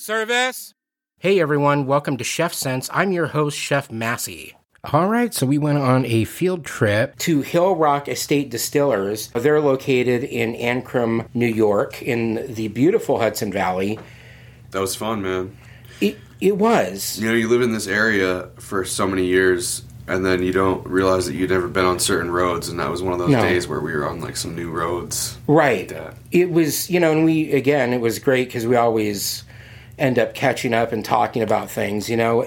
service. Hey everyone, welcome to Chef Sense. I'm your host, Chef Massey. All right, so we went on a field trip to Hill Rock Estate Distillers. They're located in Ancrum, New York, in the beautiful Hudson Valley. That was fun, man. It was. You know, you live in this area for so many years, and then you don't realize that you'd never been on certain roads, and that was one of those days where we were on, like, some new roads. Right. Like that. It was, you know, and it was great because we always end up catching up and talking about things, you know,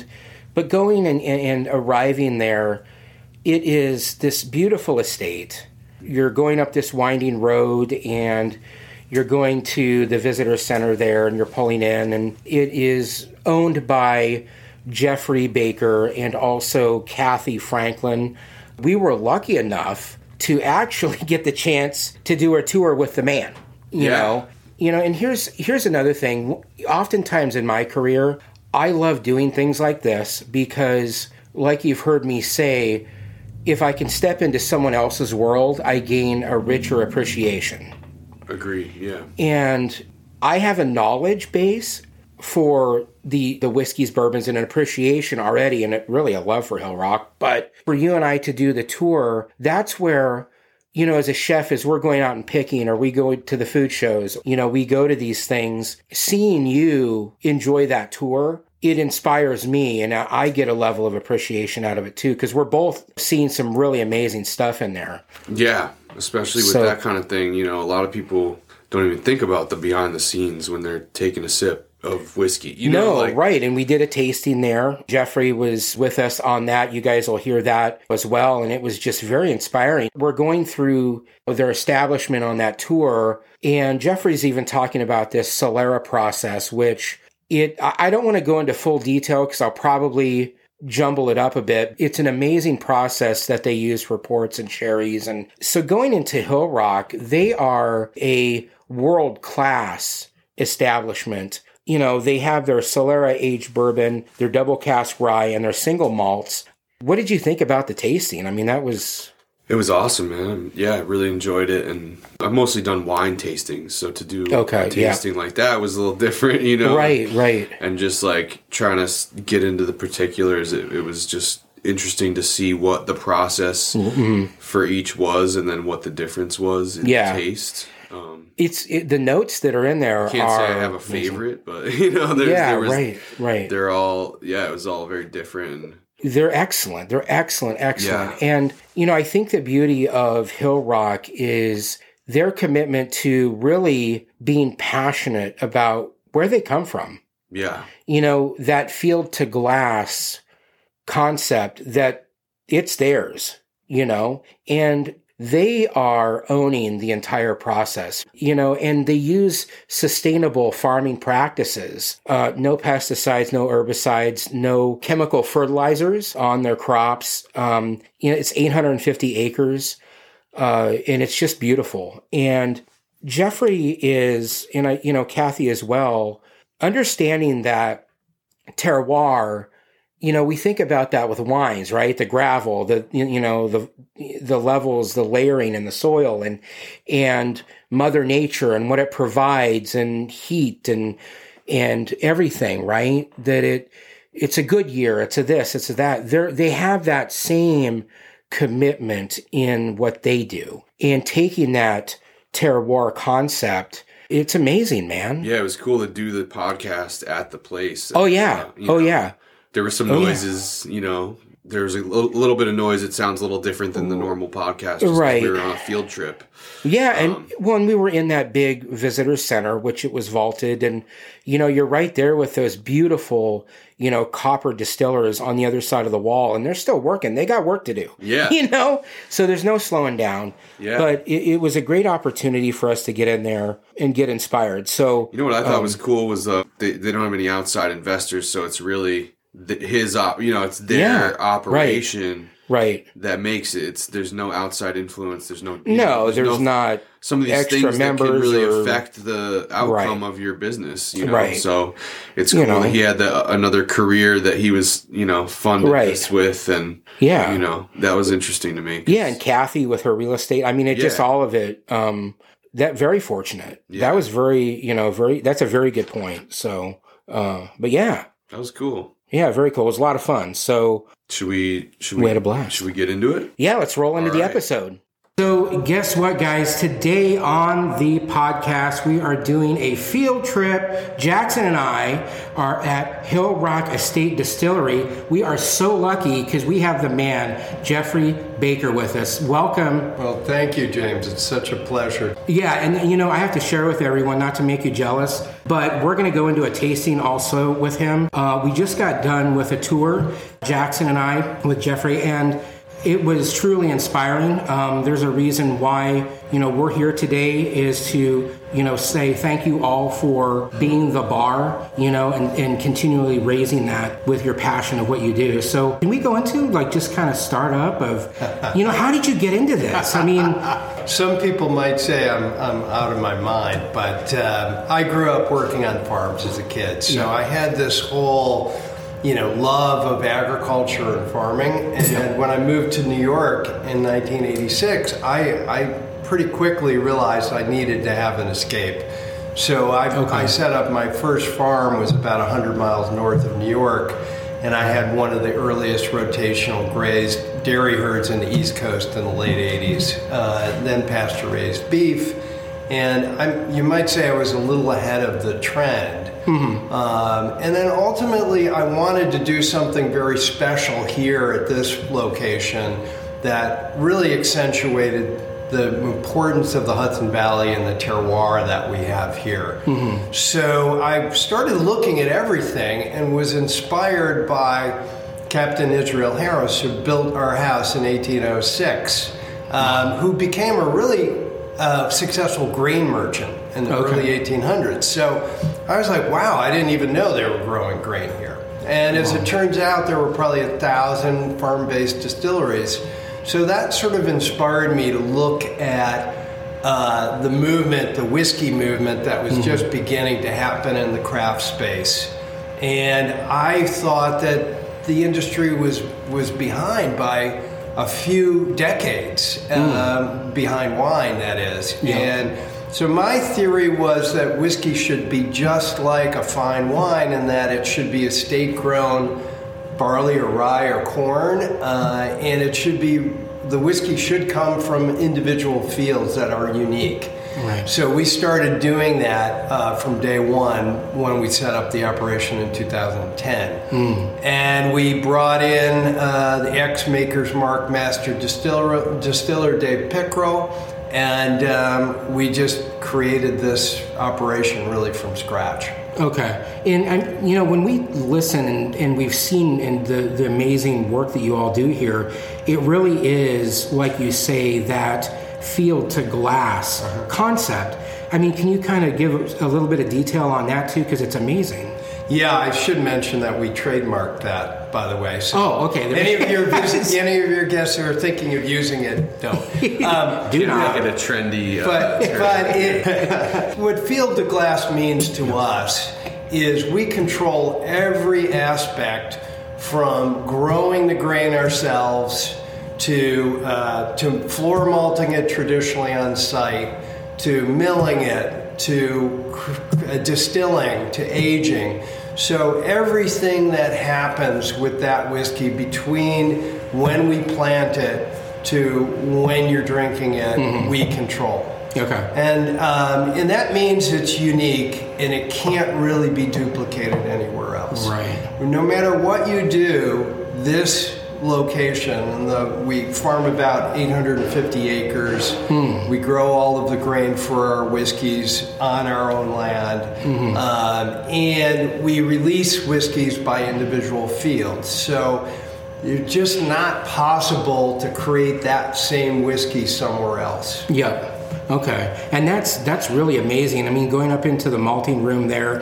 but going and arriving there, it is this beautiful estate. You're going up this winding road, and you're going to the visitor center there, and you're pulling in, and it is owned by Jeffrey Baker and also Kathy Franklin. We were lucky enough to actually get the chance to do a tour with the man, you know. You know, and here's another thing. Oftentimes in my career, I love doing things like this because, like you've heard me say, if I can step into someone else's world, I gain a richer appreciation. Agree, yeah. And I have a knowledge base for the whiskeys, bourbons, and an appreciation already, and really a love for Hill Rock. But for you and I to do the tour, that's where, you know, as a chef, as we're going out and picking, or we go to the food shows, you know, we go to these things, seeing you enjoy that tour, it inspires me, and I get a level of appreciation out of it too, because we're both seeing some really amazing stuff in there. Yeah, especially with that kind of thing. You know, a lot of people don't even think about the behind the scenes when they're taking a sip of whiskey. You know, like, right. And we did a tasting there. Jeffrey was with us on that. You guys will hear that as well. And it was just very inspiring. We're going through their establishment on that tour. And Jeffrey's even talking about this Solera process, which I don't want to go into full detail because I'll probably jumble it up a bit. It's an amazing process that they use for ports and sherries. And so going into Hill Rock, they are a world-class establishment. You know, they have their Solera aged bourbon, their double cask rye, and their single malts. What did you think about the tasting? I mean, it was awesome, man. Yeah, I really enjoyed it. And I've mostly done wine tastings, so to do a tasting like that was a little different, you know? Right. And just like trying to get into the particulars, it was just interesting to see what the process for each was, and then what the difference was in the taste. The notes that are in there. I can't say I have a favorite, but you know, right. They're all it was all very different. They're excellent. They're excellent. Yeah. And you know, I think the beauty of Hill Rock is their commitment to really being passionate about where they come from. Yeah. You know, that field to glass concept, that it's theirs, you know, and they are owning the entire process, you know, and they use sustainable farming practices, no pesticides, no herbicides, no chemical fertilizers on their crops. You know, it's 850 acres, and it's just beautiful. And Jeffrey is, and you know, Kathy as well, understanding that terroir. You know, we think about that with wines, right? The gravel, the levels, the layering in the soil, and Mother Nature and what it provides, and heat and everything, right? That it's a good year, it's a this, it's a that. They have that same commitment in what they do, and taking that terroir concept. It's amazing, man. Yeah, it was cool to do the podcast at the place. Oh yeah, yeah. There were some noises, you know. There was a little bit of noise. It sounds a little different than the normal podcast. Right. We were on a field trip. Yeah, and we were in that big visitor center, which it was vaulted. And, you know, you're right there with those beautiful, you know, copper distillers on the other side of the wall. And they're still working. They got work to do. Yeah. You know? So there's no slowing down. Yeah. But it was a great opportunity for us to get in there and get inspired. So, you know what I thought was cool was they don't have any outside investors. So it's really it's their operation. Right. That makes it. There's no outside influence. There's not some of these extra things that can really affect the outcome Right. of your business. You know, Right. so it's cool that he had another career that he was, you know, funded Right. this with, and Yeah. you know, that was interesting to me. Yeah, and Kathy with her real estate. I mean, just all of it. That very fortunate. Yeah. That was very, you know, that's a very good point. So But yeah. That was cool. Yeah, very cool. It was a lot of fun. So we had a blast. Should we get into it? Yeah, let's roll into the episode. So guess what, guys? Today on the podcast, we are doing a field trip. Jackson and I are at Hill Rock Estate Distillery. We are so lucky because we have the man, Jeffrey Baker, with us. Welcome. Well, thank you, James. It's such a pleasure. Yeah, and you know, I have to share with everyone, not to make you jealous, but we're going to go into a tasting also with him. We just got done with a tour, Jackson and I, with Jeffrey, and it was truly inspiring. There's a reason why, you know, we're here today is to, you know, say thank you all for being the bar, you know, and continually raising that with your passion of what you do. So can we go into like just kind of start up of, you know, how did you get into this? I mean, some people might say I'm out of my mind, but I grew up working on farms as a kid. So I had this whole, you know, love of agriculture and farming. And when I moved to New York in 1986, I pretty quickly realized I needed to have an escape. So I set up my first farm was about 100 miles north of New York, and I had one of the earliest rotational grazed dairy herds in the East Coast in the late 80s, then pasture-raised beef. And you might say I was a little ahead of the trend. Mm-hmm. And then ultimately I wanted to do something very special here at this location that really accentuated the importance of the Hudson Valley and the terroir that we have here. Mm-hmm. So I started looking at everything and was inspired by Captain Israel Harris, who built our house in 1806, who became a really successful grain merchant in the early 1800s. So I was like, wow, I didn't even know they were growing grain here. And as it turns out, there were probably 1,000 farm-based distilleries. So that sort of inspired me to look at the movement, the whiskey movement that was just beginning to happen in the craft space. And I thought that the industry was behind by a few decades behind wine, that is. Yeah. And so my theory was that whiskey should be just like a fine wine in that it should be estate-grown barley or rye or corn, and the whiskey should come from individual fields that are unique. Right. So we started doing that from day one when we set up the operation in 2010. And we brought in the ex-Maker's Mark Master Distiller Dave Pickrell, and we just created this operation really from scratch. Okay. And you know, when we listen and we've seen in the amazing work that you all do here, it really is, like you say, that field to glass concept. I mean, can you kind of give a little bit of detail on that too? Because it's amazing. Yeah, I should mention that we trademarked that, by the way. So okay. Any of your guests who are thinking of using it, don't. Do not make it a trendy. But what field to glass means to us is we control every aspect from growing the grain ourselves to floor malting it traditionally on site, to milling it, to distilling, to aging. So everything that happens with that whiskey between when we plant it to when you're drinking it, we control. Okay. And that means it's unique and it can't really be duplicated anywhere else. Right. No matter what you do, this location, we farm about 850 acres. We grow all of the grain for our whiskeys on our own land, and we release whiskeys by individual fields. So it's just not possible to create that same whiskey somewhere else. Yep. Okay. And that's really amazing. I mean, going up into the malting room there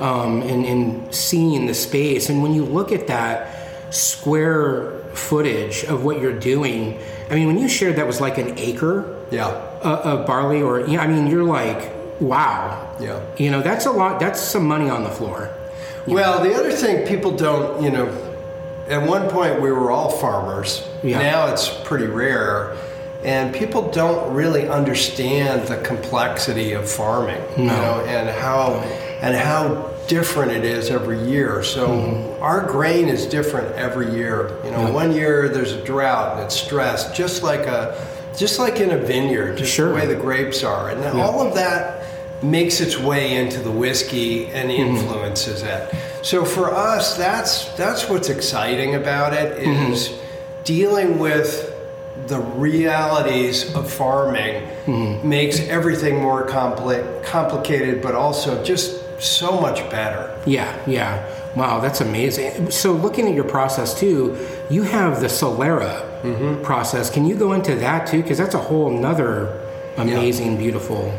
and seeing the space, and when you look at that square footage of what you're doing, I mean, when you shared that was like an acre of barley, or, you know, I mean, you're like, wow. Yeah. You know, that's a lot. That's some money on the floor. Well, the other thing people don't, you know, at one point we were all farmers. Yeah. Now it's pretty rare. And people don't really understand the complexity of farming, you know, and how different it is every year. So our grain is different every year. You know, one year there's a drought and it's stressed, just like in a vineyard, just the way the grapes are. And all of that makes its way into the whiskey and influences it. So for us, that's what's exciting about it, is dealing with the realities of farming makes everything more complicated, but also just so much better. Yeah. Wow, that's amazing. So looking at your process too, you have the Solera process. Can you go into that too? Because that's a whole nother amazing, beautiful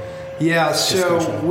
so discussion.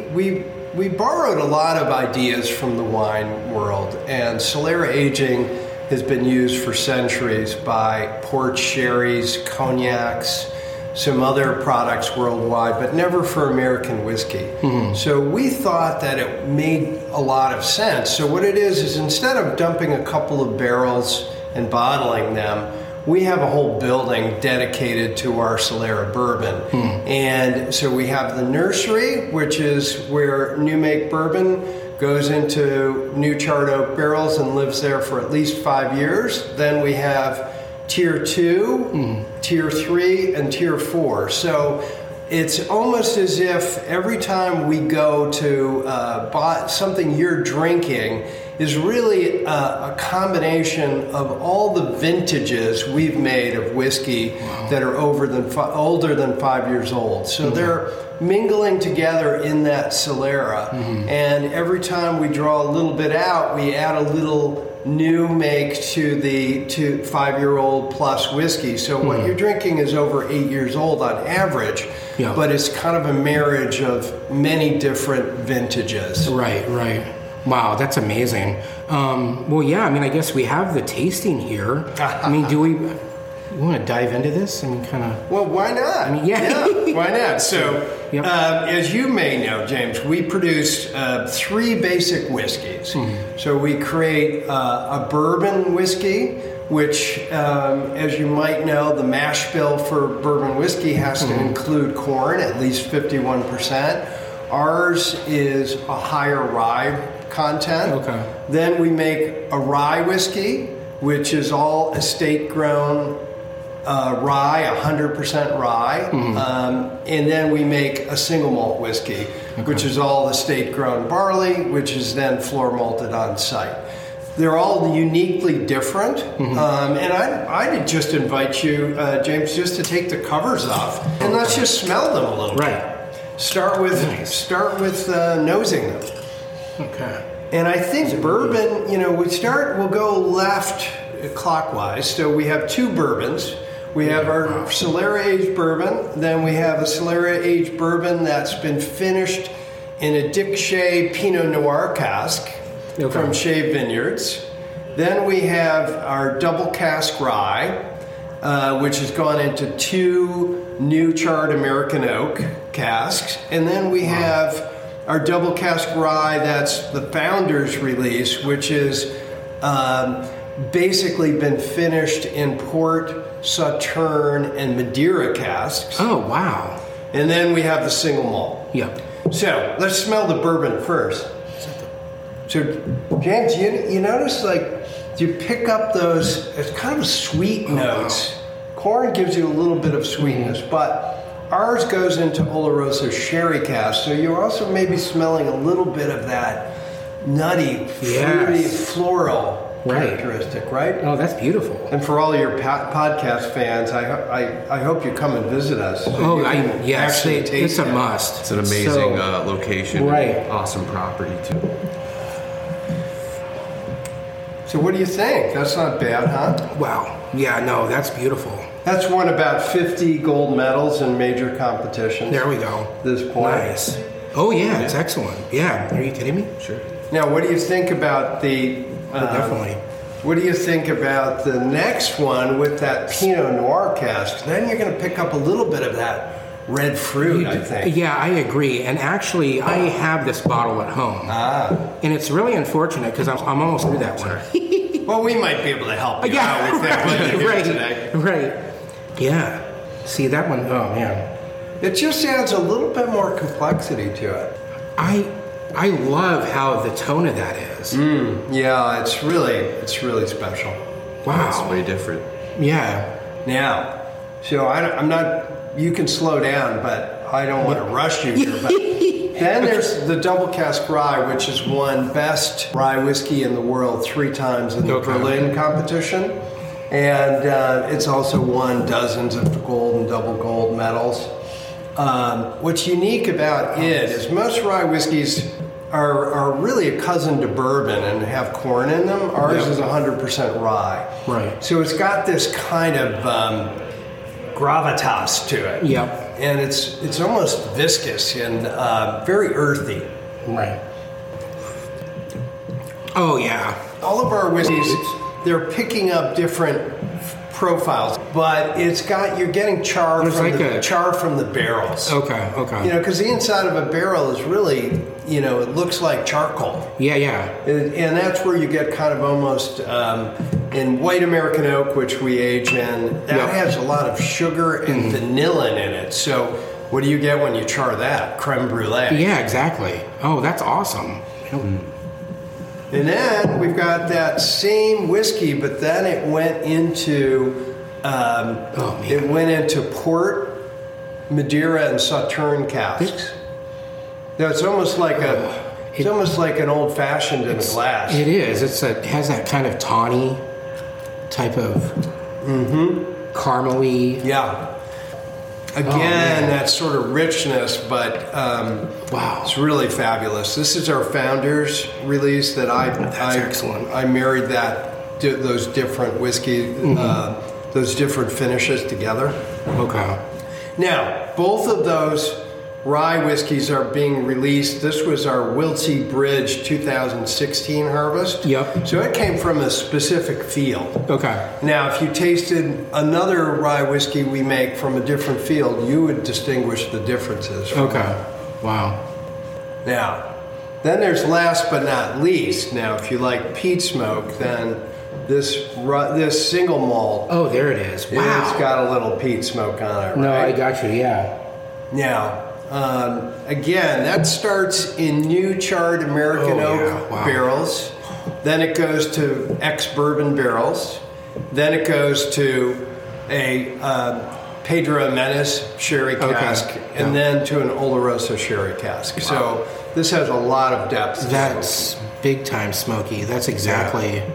we borrowed a lot of ideas from the wine world, and Solera aging has been used for centuries by port sherries, cognacs, some other products worldwide, but never for American whiskey. So we thought that it made a lot of sense. So what it is instead of dumping a couple of barrels and bottling them, we have a whole building dedicated to our Solera bourbon. And so we have the nursery, which is where new make bourbon goes into new charred oak barrels and lives there for at least 5 years. Then we have Tier 2, Tier 3, and Tier 4. So it's almost as if every time we go to buy something you're drinking is really a combination of all the vintages we've made of whiskey that are older than 5 years old. So they're mingling together in that Solera. And every time we draw a little bit out, we add a little new make to the 5-year-old plus whiskey. So what you're drinking is over 8 years old on average, but it's kind of a marriage of many different vintages. Right. Wow, that's amazing. I guess we have the tasting here. I mean, do we want to dive into this? I mean, kind of... Well, why not? I mean, why not? So, as you may know, James, we produce 3 basic whiskeys. So we create a bourbon whiskey, which, as you might know, the mash bill for bourbon whiskey has to include corn, at least 51%. Ours is a higher rye content. Okay. Then we make a rye whiskey, which is all estate-grown rye, 100% rye. And then we make a single malt whiskey, which is all estate-grown barley, which is then floor malted on site. They're all uniquely different. And I'd just invite you, James, just to take the covers off and let's just smell them a little bit. Start with nosing them. Okay. And I think bourbon, we'll go left clockwise. So we have 2 bourbons. We have our Solera aged bourbon. Then we have a Solera aged bourbon that's been finished in a Dick Shea Pinot Noir cask from Shea Vineyards. Then we have our double cask rye, which has gone into 2 new charred American oak casks. And then we have our double cask rye, that's the Founders release, which is basically been finished in Port, Sauterne, and Madeira casks. Oh, wow. And then we have the single malt. Yep. So let's smell the bourbon first. So, James, you notice, you pick up those, it's kind of sweet notes. Wow. Corn gives you a little bit of sweetness, but ours goes into Oloroso sherry cask, so you're also maybe smelling a little bit of that nutty, fruity, floral characteristic, right? Oh, that's beautiful. And for all your podcast fans, I hope you come and visit us. So it's a must. It's an amazing location, awesome property too. So what do you think? That's not bad, huh? Wow. Yeah, no, that's beautiful. That's won about 50 gold medals in major competitions. There we go. This point. Nice. Oh, yeah, it's excellent. Yeah. Are you kidding me? Sure. Now, what do you think about the... definitely. What do you think about the next one with that Pinot Noir cask? Then you're going to pick up a little bit of that red fruit, I think. Yeah, I agree. And actually, I have this bottle at home. And it's really unfortunate because I'm almost through that one. Well, we might be able to help you out with that today. Right. Yeah. See, that one, oh, man. It just adds a little bit more complexity to it. I love how the tone of that is. Yeah, it's really special. Wow. It's way different. Yeah. Now, so I'm not, you can slow down, but I don't want to rush you here. But then there's the Double Cask Rye, which has won Best Rye Whiskey in the World 3 times in the Berlin competition. And it's also won dozens of gold and double gold medals. What's unique about it is most rye whiskeys are really a cousin to bourbon and have corn in them. Ours is 100% rye. Right. So it's got this kind of gravitas to it. Yep. And it's almost viscous and very earthy. Right. Oh, yeah. All of our whiskeys, they're picking up different profiles, but you're getting char from the barrels. Okay. Because the inside of a barrel is really, it looks like charcoal. Yeah. And that's where you get kind of almost, in white American oak, which we age in, that has a lot of sugar and vanillin in it. So what do you get when you char that? Creme brulee. Yeah, exactly. Oh, that's awesome. And then we've got that same whiskey, but then it went into port, Madeira, and Sauterne casks. No, it's almost like almost like an old fashioned in a glass. It is. It has that kind of tawny type of caramely. Yeah. Again, that sort of richness, but wow, it's really fabulous. This is our founder's release that That's excellent. I married those different whiskey, those different finishes together. Okay. Now, both of those rye whiskeys are being released. This was our Wiltsey Bridge 2016 harvest. Yep. So it came from a specific field. Okay. Now, if you tasted another rye whiskey we make from a different field, you would distinguish the differences. Okay. Wow. Now, then there's last but not least. Now, if you like peat smoke, then this single malt. Oh, there it is. Wow. It's got a little peat smoke on it, right? No, I got you, yeah. Now, again, that starts in new charred American oak barrels. Then it goes to ex-bourbon barrels. Then it goes to a Pedro Jimenez sherry cask, and then to an Oloroso sherry cask. So this has a lot of depth. That's big time smoky. That's exactly... Yeah.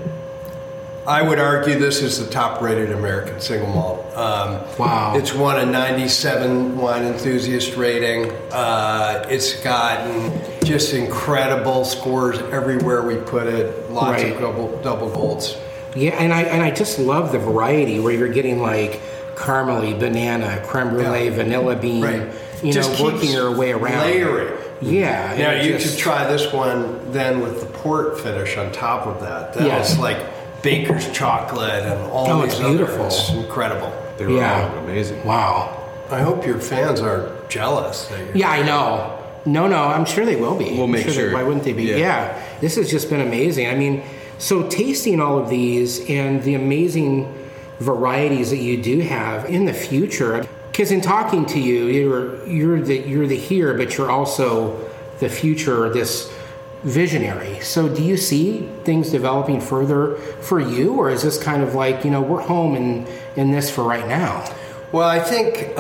I would argue this is the top-rated American single malt. Wow. It's won a 97 Wine Enthusiast rating. It's gotten just incredible scores everywhere we put it. Lots of double golds. Yeah, and I just love the variety where you're getting like caramely, banana, creme brulee, vanilla bean, working your way around. Layering. Yeah. Now, you could try this one then with the port finish on top of that. That's like baker's chocolate and all these beautiful. It's incredible. They're all amazing. Wow. I hope your fans aren't jealous. I know. No, I'm sure they will be. We'll make sure. Why wouldn't they be? Yeah. This has just been amazing. I mean, so tasting all of these and the amazing varieties that you do have in the future, because in talking to you, you're the here, but you're also the future, this visionary. So do you see things developing further for you, or is this kind of like, we're home in this for right now? Well, I think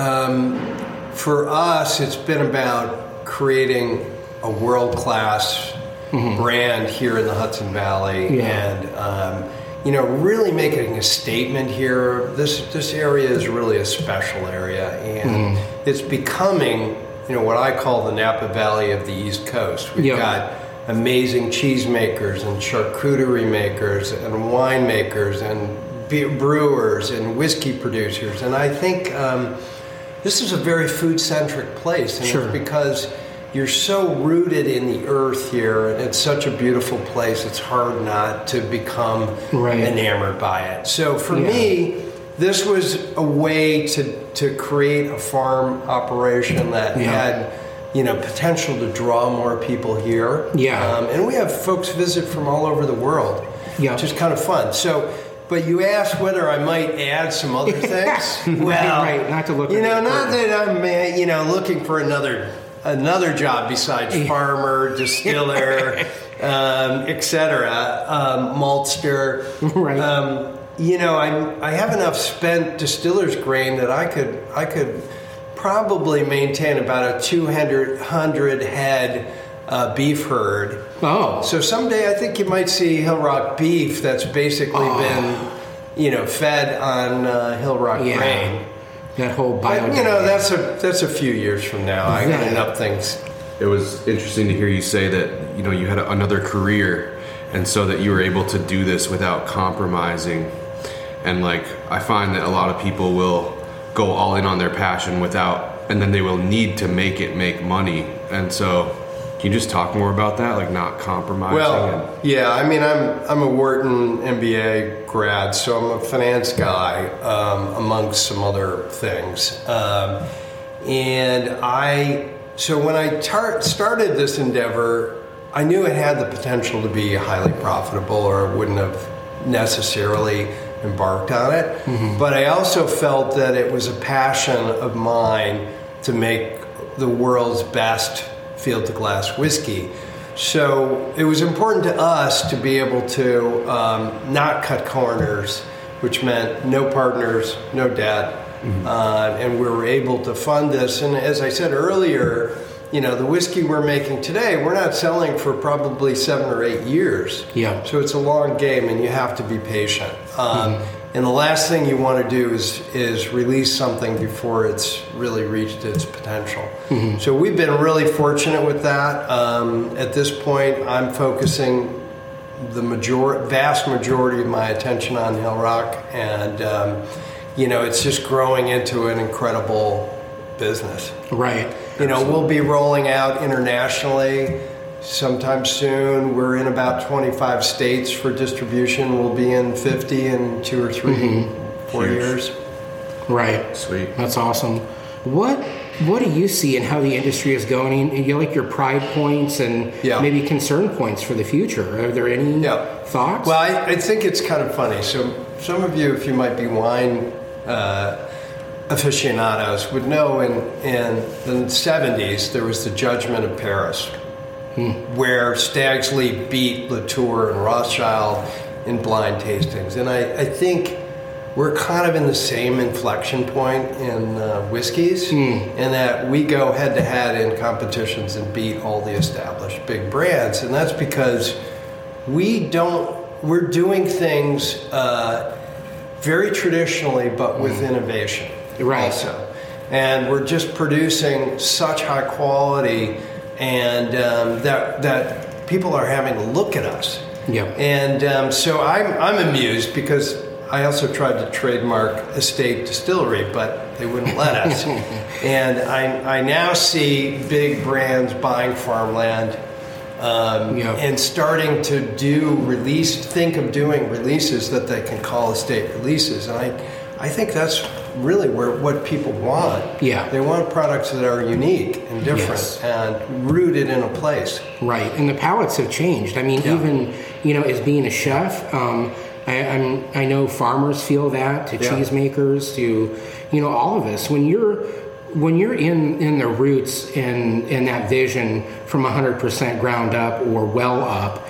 for us, it's been about creating a world-class brand here in the Hudson Valley and, really making a statement here. This area is really a special area, and it's becoming, what I call the Napa Valley of the East Coast. We've got amazing cheesemakers and charcuterie makers and wine makers and brewers and whiskey producers. And I think this is a very food-centric place. And it's because you're so rooted in the earth here, and it's such a beautiful place, it's hard not to become enamored by it. So for me, this was a way to create a farm operation that had potential to draw more people here. And we have folks visit from all over the world, which is kind of fun. So, but you asked whether I might add some other things. Well, not to look. Not that I'm, looking for another another job besides farmer, distiller, etc., maltster. Right. I have enough spent distiller's grain that I could probably maintain about a 200 head beef herd. Oh. So someday I think you might see Hill Rock beef that's basically been, fed on Hill Rock grain. That whole bio. That's a few years from now. I got enough things. It was interesting to hear you say that, you had another career, and so that you were able to do this without compromising. And I find that a lot of people will go all in on their passion and then they will need to make money. And so, can you just talk more about that, not compromising? Well, I'm a Wharton MBA grad, so I'm a finance guy, amongst some other things. So when I started this endeavor, I knew it had the potential to be highly profitable, or I wouldn't have necessarily embarked on it. Mm-hmm. But I also felt that it was a passion of mine to make the world's best field to glass whiskey. So it was important to us to be able to not cut corners, which meant no partners, no debt. Mm-hmm. And we were able to fund this. And as I said earlier, the whiskey we're making today, we're not selling for probably 7 or 8 years. Yeah. So it's a long game, and you have to be patient. And the last thing you want to do is release something before it's really reached its potential. Mm-hmm. So we've been really fortunate with that. At this point, I'm focusing the vast majority of my attention on Hill Rock, and it's just growing into an incredible business. Right. We'll be rolling out internationally sometime soon. We're in about 25 states for distribution. We'll be in 50 in 2 or 3, 4 years. Right. Sweet. That's awesome. What do you see in how the industry is going? And you like your pride points and maybe concern points for the future? Are there any thoughts? Well, I think it's kind of funny. So some of you, if you might be wine aficionados, would know in the 70s there was the Judgment of Paris, where Stag's Leap beat Latour and Rothschild in blind tastings. And I think we're kind of in the same inflection point in whiskeys, in that we go head-to-head in competitions and beat all the established big brands. And that's because we're doing things very traditionally, but with innovation. Right. Also. And we're just producing such high quality, and that people are having to look at us. Yeah. And so I'm amused, because I also tried to trademark Estate Distillery, but they wouldn't let us. And I now see big brands buying farmland and starting to think of doing releases that they can call estate releases. And I think that's really what people want. Yeah. They want products that are unique and different and rooted in a place. Right. And the palates have changed. I mean, even, as being a chef, I know farmers feel that, to cheesemakers, to, all of us. When you're in the roots in that vision from 100% ground up or well up,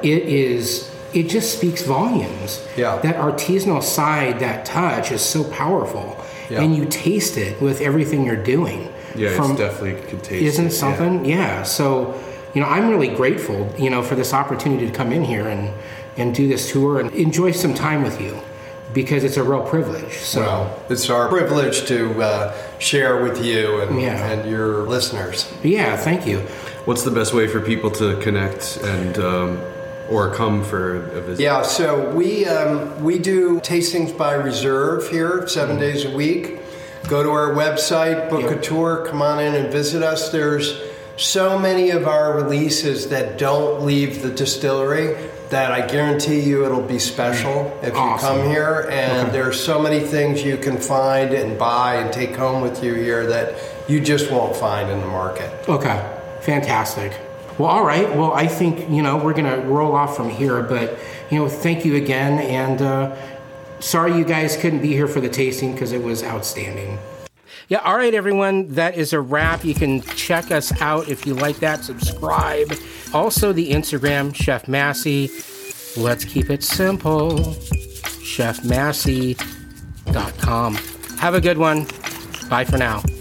it just speaks volumes. Yeah. That artisanal side, that touch is so powerful. Yeah. And you taste it with everything you're doing. Yeah, it's definitely contagious. Isn't it something? Yeah. So, I'm really grateful, for this opportunity to come in here and do this tour and enjoy some time with you, because it's a real privilege. So well, it's our privilege to share with you and your listeners. Yeah, thank you. What's the best way for people to connect and or come for a visit? Yeah, so we do tastings by reserve here 7 days a week. Go to our website, book a tour, come on in and visit us. There's so many of our releases that don't leave the distillery that I guarantee you it'll be special if you come here. And there's so many things you can find and buy and take home with you here that you just won't find in the market. Okay, fantastic. Well, all right. Well, I think, we're going to roll off from here, but, thank you again. And sorry you guys couldn't be here for the tasting, because it was outstanding. Yeah, all right, everyone. That is a wrap. You can check us out if you like that. Subscribe. Also, the Instagram, Chef Massey. Let's keep it simple. ChefMassey.com. Have a good one. Bye for now.